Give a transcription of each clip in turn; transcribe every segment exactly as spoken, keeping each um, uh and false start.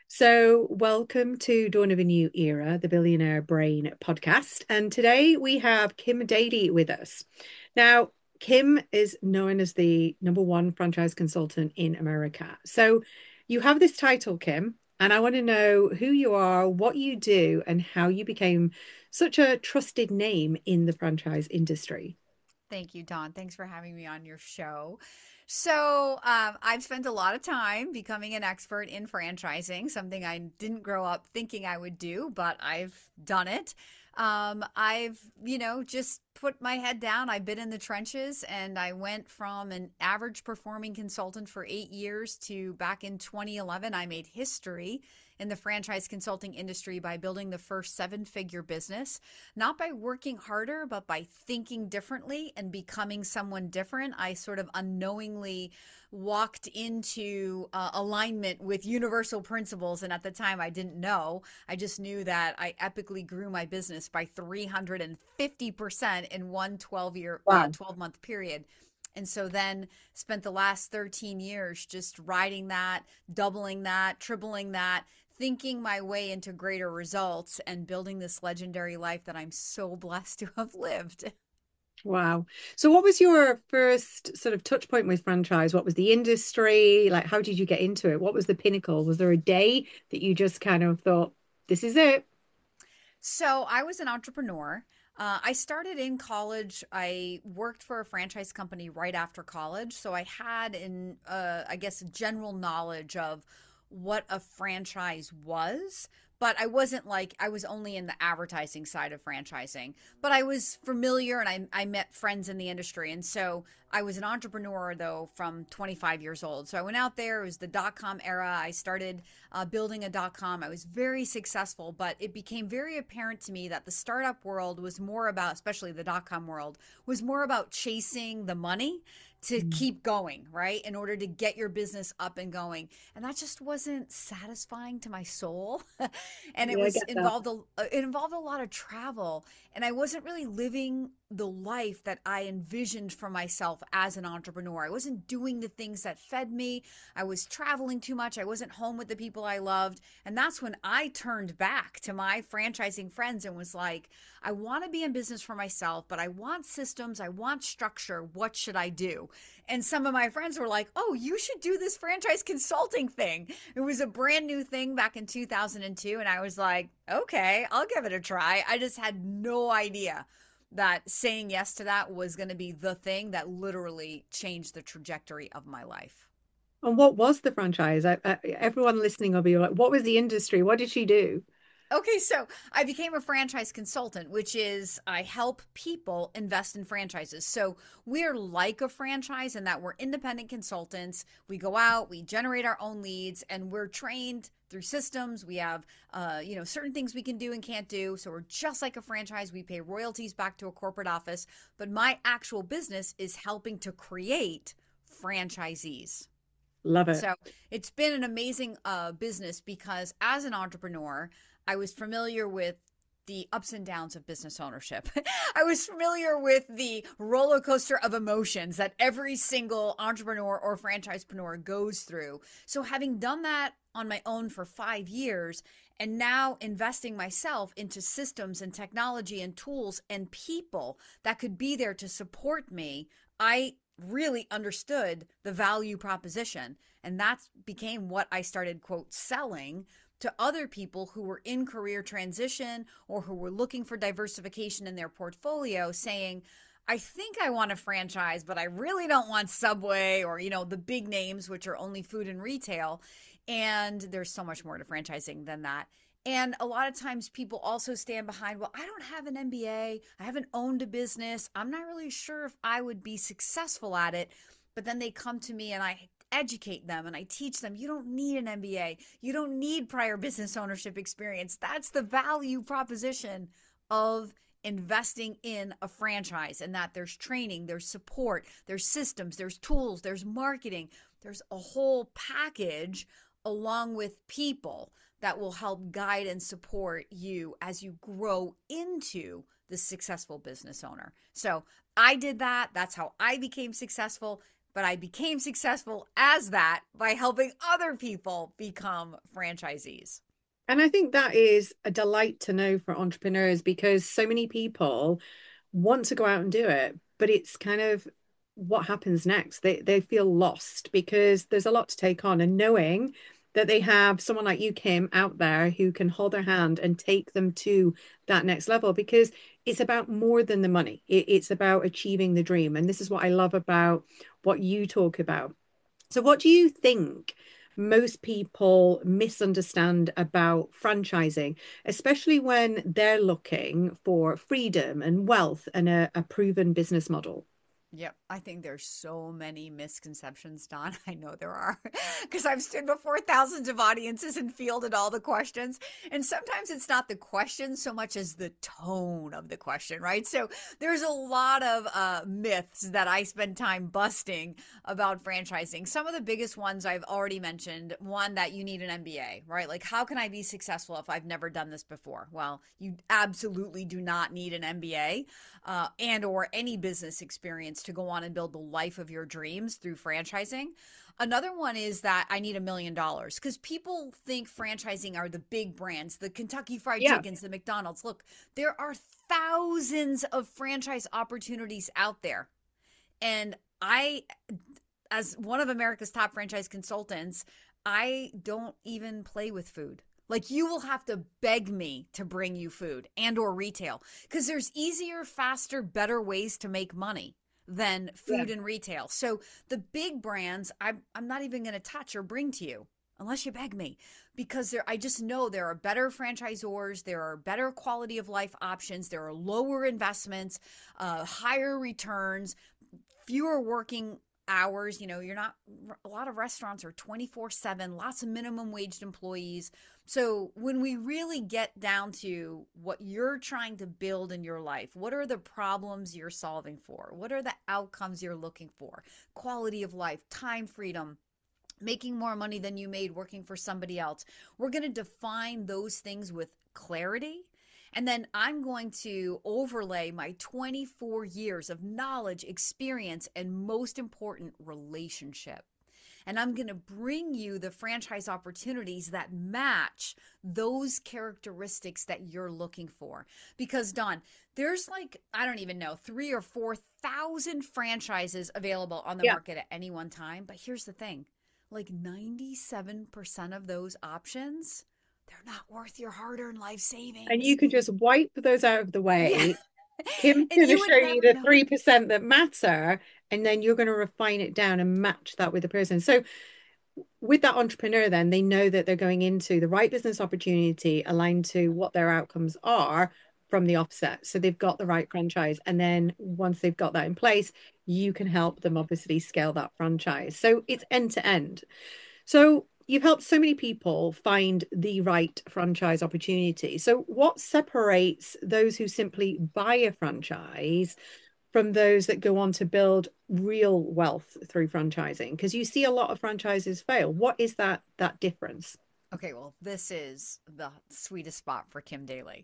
So, welcome to Dawn of a New Era, the Billionaire Brain podcast. And today we have Kim Dady with us. Now, Kim is known as the number one franchise consultant in America. So, you have this title, Kim, and I want to know who you are, what you do, and how you became such a trusted name in the franchise industry. Thank you, Dawn. Thanks for having me on your show. So, um, I've spent a lot of time becoming an expert in franchising, something I didn't grow up thinking I would do, but I've done it. Um, I've, you know, just put my head down. I've been in the trenches and I went from an average performing consultant for eight years to back in twenty eleven, I made history in the franchise consulting industry by building the first seven figure business, not by working harder, but by thinking differently and becoming someone different. I sort of unknowingly walked into uh, alignment with universal principles. And at the time, I didn't know. I just knew that I epically grew my business by three hundred fifty percent in one twelve year, uh, Wow. twelve month period. And so then spent the last thirteen years just riding that, doubling that, tripling that, thinking my way into greater results and building this legendary life that I'm so blessed to have lived. Wow. So what was your first sort of touch point with franchise? What was the industry? Like, how did you get into it? What was the pinnacle? Was there a day that you just kind of thought, this is it? So I was an entrepreneur. Uh, I started in college. I worked for a franchise company right after college. So I had, in, uh, I guess, general knowledge of what a franchise was, but I wasn't like, I was only in the advertising side of franchising, but I was familiar and I, I met friends in the industry. And so I was an entrepreneur though from twenty-five years old. So I went out there, it was the dot com era. I started uh, building a dot com. I was very successful, but it became very apparent to me that the startup world was more about, especially the dot com world, was more about chasing the money to Mm. keep going, right? In order to get your business up and going. And that just wasn't satisfying to my soul. And it Yeah, I was get that. involved a, it involved a lot of travel, and I wasn't really living the life that I envisioned for myself as an entrepreneur. I wasn't doing the things that fed me. I was traveling too much. I wasn't home with the people I loved. And that's when I turned back to my franchising friends and was like, I want to be in business for myself, but I want systems. I want structure. What should I do? And some of my friends were like, oh, you should do this franchise consulting thing. It was a brand new thing back in two thousand two. And I was like, okay, I'll give it a try. I just had no idea that saying yes to that was going to be the thing that literally changed the trajectory of my life. And what was the franchise? I, I, everyone listening will be like, what was the industry? What did she do? Okay, so I became a franchise consultant, which is I help people invest in franchises. So we're like a franchise in that we're independent consultants. We go out, we generate our own leads, and we're trained through systems. We have, uh, you know, certain things we can do and can't do. So we're just like a franchise. We pay royalties back to a corporate office. But my actual business is helping to create franchisees. Love it. So it's been an amazing uh, business because as an entrepreneur, I was familiar with the ups and downs of business ownership. I was familiar with the roller coaster of emotions that every single entrepreneur or franchisepreneur goes through. So having done that on my own for five years and now investing myself into systems and technology and tools and people that could be there to support me, I really understood the value proposition. And that became what I started, quote, selling to other people who were in career transition or who were looking for diversification in their portfolio, saying, I think I want a franchise, but I really don't want Subway or, you know, the big names, which are only food and retail. And there's so much more to franchising than that. And a lot of times people also stand behind, well, I don't have an M B A. I haven't owned a business. I'm not really sure if I would be successful at it. But then they come to me and I educate them and I teach them, you don't need an M B A. You don't need prior business ownership experience. That's the value proposition of investing in a franchise, and that there's training, there's support, there's systems, there's tools, there's marketing, there's a whole package along with people that will help guide and support you as you grow into the successful business owner. So I did that. That's how I became successful. but I became successful as that by helping other people become franchisees. And I think that is a delight to know for entrepreneurs because so many people want to go out and do it, but it's kind of what happens next. They they feel lost because there's a lot to take on, and knowing that they have someone like you, Kim, out there who can hold their hand and take them to that next level because it's about more than the money. It, it's about achieving the dream. And this is what I love about what you talk about. So, what do you think most people misunderstand about franchising, especially when they're looking for freedom and wealth and a, a proven business model? Yep, I think there's so many misconceptions, Don. I know there are because I've stood before thousands of audiences and fielded all the questions. And sometimes it's not the question so much as the tone of the question, right? So there's a lot of uh, myths that I spend time busting about franchising. Some of the biggest ones I've already mentioned. One, that you need an M B A, right? Like, how can I be successful if I've never done this before? Well, you absolutely do not need an M B A uh, and or any business experience to go on and build the life of your dreams through franchising. Another one is that I need a million dollars because people think franchising are the big brands, the Kentucky Fried Yeah. Chickens, the McDonald's. Look, there are thousands of franchise opportunities out there. And I, as one of America's top franchise consultants, I don't even play with food. Like, you will have to beg me to bring you food and or retail because there's easier, faster, better ways to make money than food Yeah. and retail. So the big brands, I'm, I'm not even going to touch or bring to you unless you beg me because there, I just know there are better franchisors, there are better quality of life options, there are lower investments, uh, higher returns, fewer working hours. You know, you're not, a lot of restaurants are twenty-four seven, lots of minimum waged employees. So when we really get down to what you're trying to build in your life, what are the problems you're solving for? What are the outcomes you're looking for? Quality of life, time freedom, making more money than you made working for somebody else. We're going to define those things with clarity. And then I'm going to overlay my twenty-four years of knowledge, experience, and most important, relationship. And I'm going to bring you the franchise opportunities that match those characteristics that you're looking for. Because, Don, there's like, I don't even know, three or four thousand franchises available on the Yeah. market at any one time. But here's the thing, like ninety-seven percent of those options, they're not worth your hard-earned life And savings. you can just wipe those out of the Yeah. way. Kim's And going to you would show you never the know. three percent that matter, and then you're going to refine it down and match that with the person. So, with that entrepreneur, then they know that they're going into the right business opportunity aligned to what their outcomes are from the offset. So, they've got the right franchise. And then once they've got that in place, you can help them obviously scale that franchise. So, it's end to end. So, you've helped so many people find the right franchise opportunity. So, what separates those who simply buy a franchise from those that go on to build real wealth through franchising? Because you see a lot of franchises fail. What is that that difference? Okay, well, this is the sweetest spot for Kim Daly.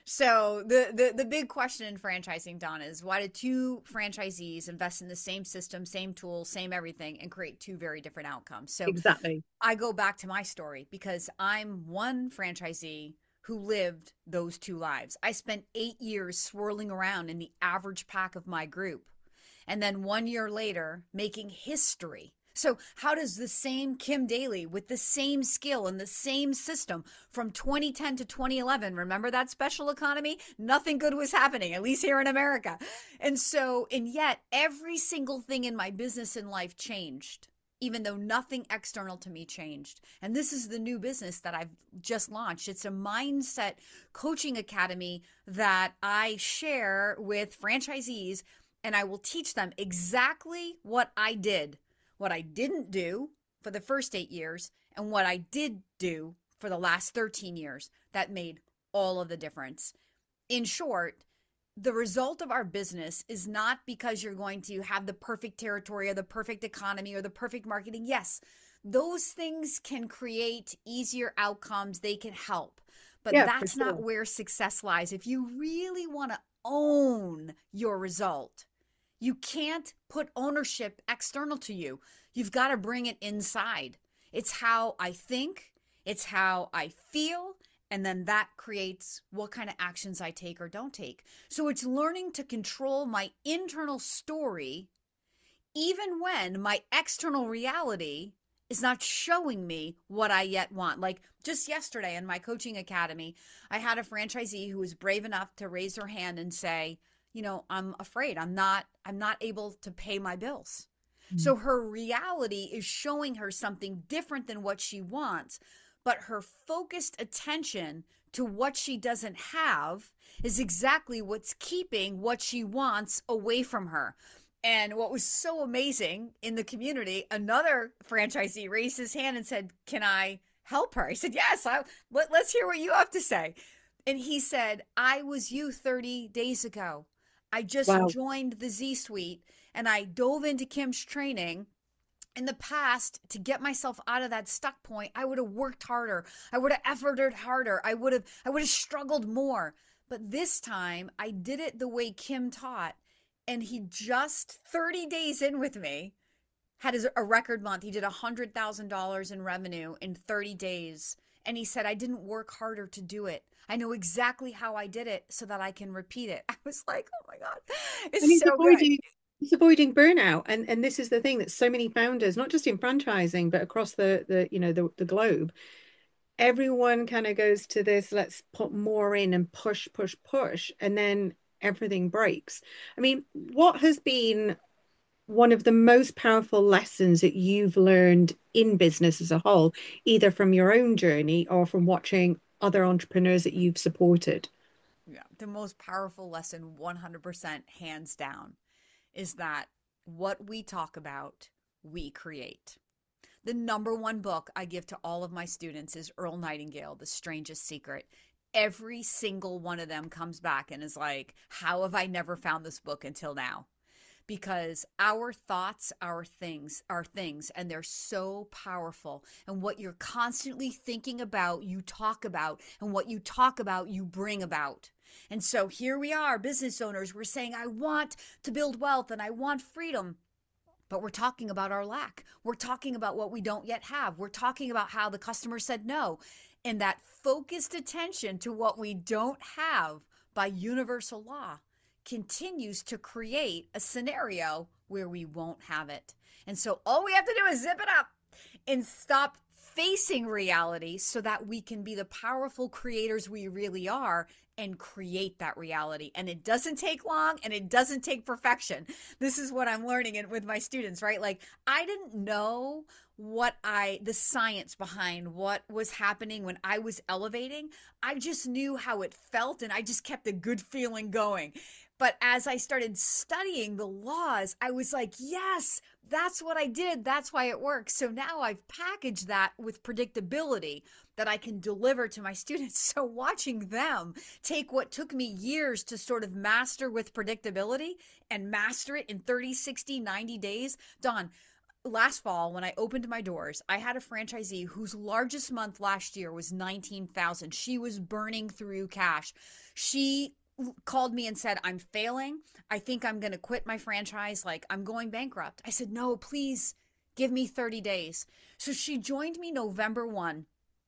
So the, the the big question in franchising, Don, is why did two franchisees invest in the same system, same tools, same everything, and create two very different outcomes? So Exactly. I go back to my story because I'm one franchisee who lived those two lives. I spent eight years swirling around in the average pack of my group. And then one year later, making history. So how does the same Kim Daly with the same skill and the same system from twenty ten to twenty eleven, remember that special economy? Nothing good was happening, at least here in America. And so, and yet every single thing in my business and life changed, even though nothing external to me changed. And this is the new business that I've just launched. It's a mindset coaching academy that I share with franchisees, and I will teach them exactly what I did, what I didn't do for the first eight years, and what I did do for the last thirteen years that made all of the difference. In short, the result of our business is not because you're going to have the perfect territory or the perfect economy or the perfect marketing. Yes, those things can create easier outcomes. They can help, but Yeah, for that's not sure. where success lies. If you really want to own your result, You can't put ownership external to you. You've got to bring it inside. It's how I think, it's how I feel, and then that creates what kind of actions I take or don't take. So it's learning to control my internal story, even when my external reality is not showing me what I yet want. Like just yesterday in my coaching academy, I had a franchisee who was brave enough to raise her hand and say, you know, I'm afraid I'm not, I'm not able to pay my bills. Mm-hmm. So her reality is showing her something different than what she wants, but her focused attention to what she doesn't have is exactly what's keeping what she wants away from her. And what was so amazing in the community, another franchisee raised his hand and said, can I help her? I said, yes, I, let, let's hear what you have to say. And he said, I was you thirty days ago. I just wow. joined the Z Suite and I dove into Kim's training. In the past, to get myself out of that stuck point, I would have worked harder. I would have efforted harder. I would have, I would have struggled more. But this time I did it the way Kim taught. And he just thirty days in with me had a record month. He did one hundred thousand dollars in revenue in thirty days. And he said, I didn't work harder to do it. I know exactly how I did it so that I can repeat it. I was like, oh my God, it's and so avoiding, good. It's avoiding burnout. And, and this is the thing that so many founders, not just in franchising, but across the, the you know, the, the globe, everyone kind of goes to this, let's put more in and push, push, push. And then everything breaks. I mean, what has been one of the most powerful lessons that you've learned in business as a whole, either from your own journey or from watching other entrepreneurs that you've supported? Yeah, the most powerful lesson, one hundred percent hands down, is that what we talk about, we create. The number one book I give to all of my students is Earl Nightingale, The Strangest Secret. Every single one of them comes back and is like, how have I never found this book until now? Because our thoughts, our things, are things, and they're so powerful. And what you're constantly thinking about, you talk about, and what you talk about, you bring about. And so here we are, business owners, we're saying, I want to build wealth and I want freedom. But we're talking about our lack. We're talking about what we don't yet have. We're talking about how the customer said no. And that focused attention to what we don't have by universal law continues to create a scenario where we won't have it. And so all we have to do is zip it up and stop facing reality so that we can be the powerful creators we really are and create that reality. And it doesn't take long and it doesn't take perfection. This is what I'm learning in, with my students, right? Like I didn't know what I, the science behind what was happening when I was elevating. I just knew how it felt and I just kept a good feeling going. But as I started studying the laws, I was like, yes, that's what I did. That's why it works. So now I've packaged that with predictability that I can deliver to my students. So watching them take what took me years to sort of master with predictability and master it in thirty, sixty, ninety days. Dawn, last fall, when I opened my doors, I had a franchisee whose largest month last year was nineteen thousand. She was burning through cash. She called me and said, I'm failing. I think I'm going to quit my franchise. Like I'm going bankrupt. I said, no, please give me thirty days. So she joined me November first.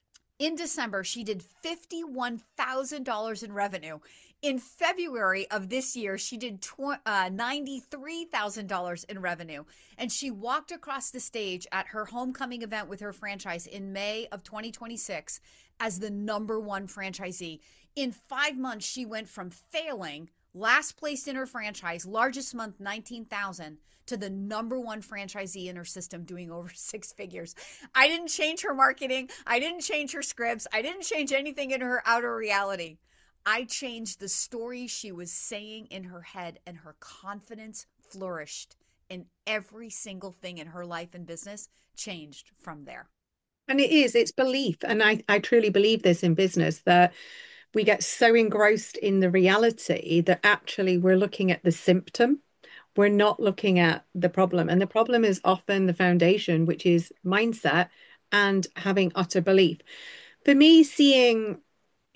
In December, she did fifty-one thousand dollars in revenue. In February of this year, she did ninety-three thousand dollars in revenue. And she walked across the stage at her homecoming event with her franchise in May of twenty twenty-six as the number one franchisee. In five months, she went from failing, last place in her franchise, largest month, nineteen thousand, to the number one franchisee in her system doing over six figures. I didn't change her marketing. I didn't change her scripts. I didn't change anything in her outer reality. I changed the story she was saying in her head, and her confidence flourished, and every single thing in her life and business changed from there. And it is, it's belief. And I, I truly believe this in business, that we get so engrossed in the reality that actually we're looking at the symptom. We're not looking at the problem. And the problem is often the foundation, which is mindset and having utter belief. For me, seeing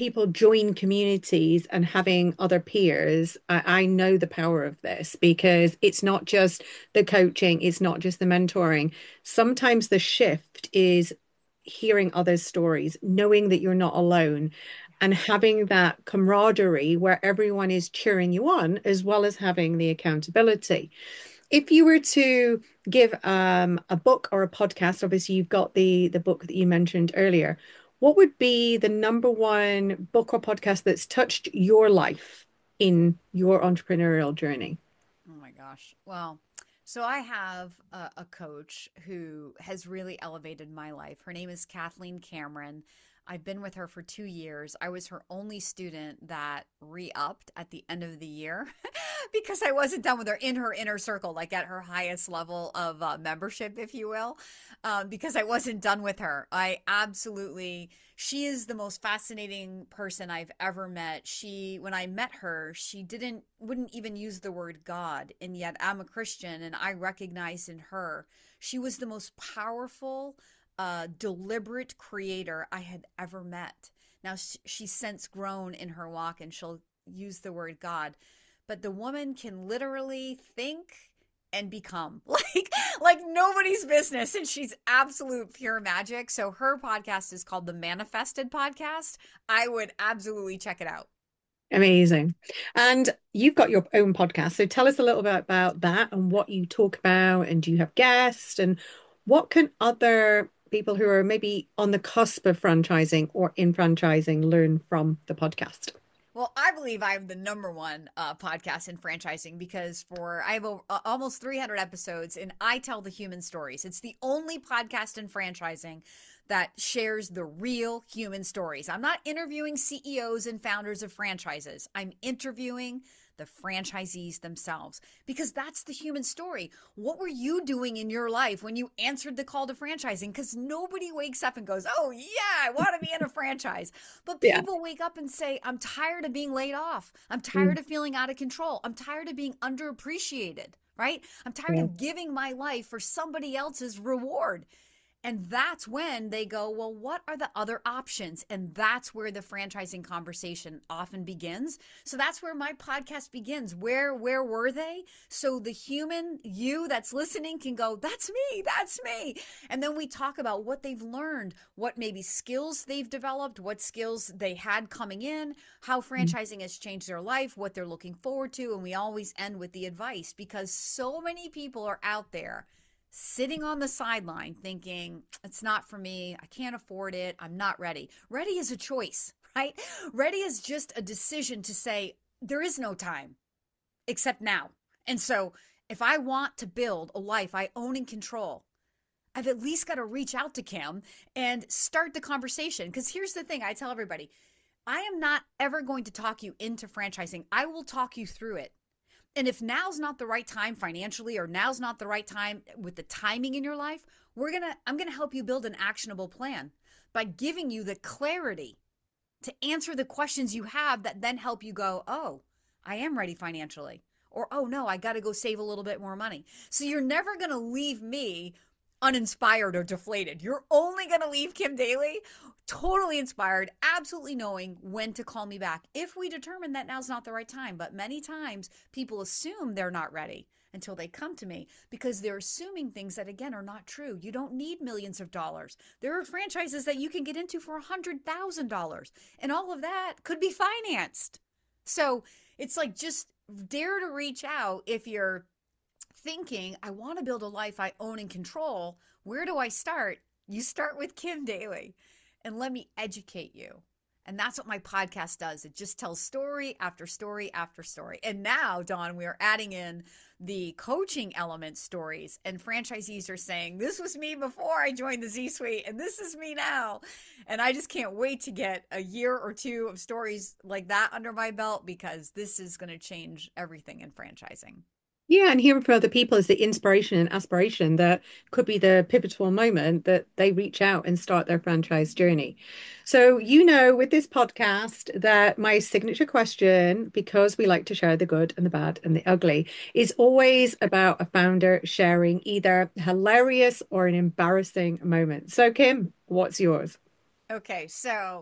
people join communities and having other peers, I, I know the power of this because it's not just the coaching, it's not just the mentoring. Sometimes the shift is hearing others' stories, knowing that you're not alone, and having that camaraderie where everyone is cheering you on, as well as having the accountability. If you were to give um, a book or a podcast, obviously you've got the the book that you mentioned earlier. What would be the number one book or podcast that's touched your life in your entrepreneurial journey? Oh my gosh. Well, so I have a, a coach who has really elevated my life. Her name is Kathleen Cameron. I've been with her for two years. I was her only student that re-upped at the end of the year because I wasn't done with her in her inner circle, like at her highest level of uh, membership, if you will, um, because I wasn't done with her. I absolutely, she is the most fascinating person I've ever met. She, when I met her, she didn't, wouldn't even use the word God. And yet I'm a Christian and I recognized in her, she was the most powerful, uh, deliberate creator I had ever met. Now, sh- she's since grown in her walk and she'll use the word God, but the woman can literally think and become like like nobody's business, and she's absolute pure magic. So her podcast is called the Manifested Podcast. I would absolutely check it out. Amazing. And you've got your own podcast. So tell us a little bit about that and what you talk about. And do you have guests? And what can other people who are maybe on the cusp of franchising or in franchising learn from the podcast? Well, I believe I'm the number one uh, podcast in franchising because for I have a, uh, almost three hundred episodes and I tell the human stories. It's the only podcast in franchising that shares the real human stories. I'm not interviewing C E Os and founders of franchises. I'm interviewing the franchisees themselves because that's the human story. What were you doing in your life when you answered the call to franchising? Because nobody wakes up and goes, oh, yeah, I want to be in a franchise. But Yeah. people wake up and say, I'm tired of being laid off. I'm Mm, tired of feeling out of control. I'm tired of being underappreciated, right? I'm tired yeah. of giving my life for somebody else's reward. And that's when they go, well, what are the other options? And that's where the franchising conversation often begins. So that's where my podcast begins. Where where were they? So the human you that's listening can go, that's me, that's me. And then we talk about what they've learned, what maybe skills they've developed, what skills they had coming in, how Mm. franchising has changed their life, what they're looking forward to. And we always end with the advice because so many people are out there sitting on the sideline thinking, it's not for me. I can't afford it. I'm not ready. Ready is a choice, right? Ready is just a decision to say, there is no time except now. And so if I want to build a life I own and control, I've at least got to reach out to Kim and start the conversation. Because here's the thing I tell everybody, I am not ever going to talk you into franchising. I will talk you through it. And if now's not the right time financially or now's not the right time with the timing in your life, we're going to I'm going to help you build an actionable plan by giving you the clarity to answer the questions you have that then help you go, "Oh, I am ready financially." Or, "Oh no, I got to go save a little bit more money." So you're never going to leave me uninspired or deflated. You're only going to leave Kim Daly totally inspired, absolutely knowing when to call me back if we determine that now's not the right time. But many times people assume they're not ready until they come to me because they're assuming things that, again, are not true. You don't need millions of dollars. There are franchises that you can get into for one hundred thousand dollars, and all of that could be financed. So it's like just dare to reach out if you're thinking, I want to build a life I own and control. Where do I start? You start with Kim Daly and let me educate you. And that's what my podcast does. It just tells story after story after story. And now, Dawn, we are adding in the coaching element stories. And franchisees are saying, this was me before I joined the Z Suite, and this is me now. And I just can't wait to get a year or two of stories like that under my belt because this is going to change everything in franchising. Yeah, and hearing from other people is the inspiration and aspiration that could be the pivotal moment that they reach out and start their franchise journey. So, you know, with this podcast, that my signature question, because we like to share the good and the bad and the ugly, is always about a founder sharing either hilarious or an embarrassing moment. So, Kim, what's yours? Okay, so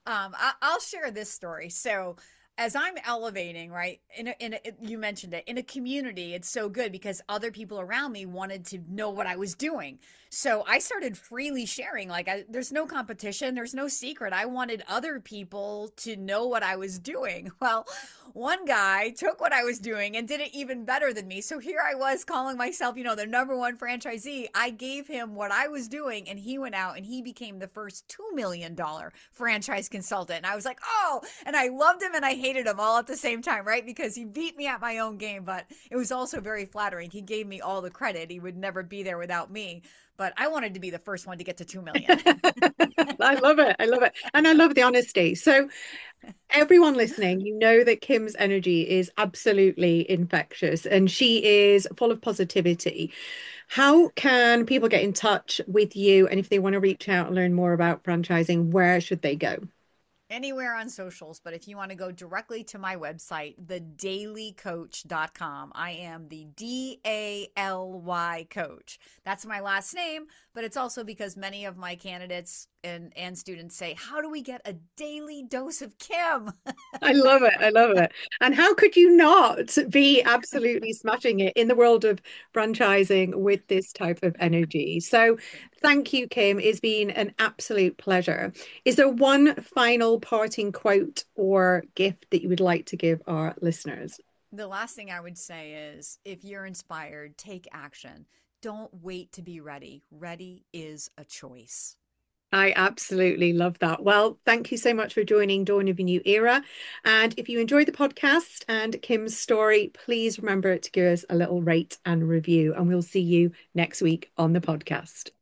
Um, I, I'll share this story. So, as I'm elevating, right, in a, in a, you mentioned it, in a community, it's so good because other people around me wanted to know what I was doing. So I started freely sharing. Like, I, there's no competition, there's no secret. I wanted other people to know what I was doing. Well, one guy took what I was doing and did it even better than me. So here I was calling myself, you know, the number one franchisee. I gave him what I was doing, and he went out and he became the first two million dollars franchise consultant. And I was like, oh, and I loved him and I hated him all at the same time, right? Because he beat me at my own game, but it was also very flattering. He gave me all the credit. He would never be there without me. But I wanted to be the first one to get to two million. I love it. I love it. And I love the honesty. So, everyone listening, you know that Kim's energy is absolutely infectious and she is full of positivity. How can people get in touch with you? And if they want to reach out and learn more about franchising, where should they go? Anywhere on socials, but if you want to go directly to my website, the daily coach dot com, I am the D A L Y coach. That's my last name, but it's also because many of my candidates and, and students say, how do we get a daily dose of Kim? I love it. I love it. And how could you not be absolutely smashing it in the world of franchising with this type of energy? So, thank you, Kim. It's been an absolute pleasure. Is there one final parting quote or gift that you would like to give our listeners? The last thing I would say is if you're inspired, take action. Don't wait to be ready. Ready is a choice. I absolutely love that. Well, thank you so much for joining Dawn of a New Era. And if you enjoyed the podcast and Kim's story, please remember to give us a little rate and review. And we'll see you next week on the podcast.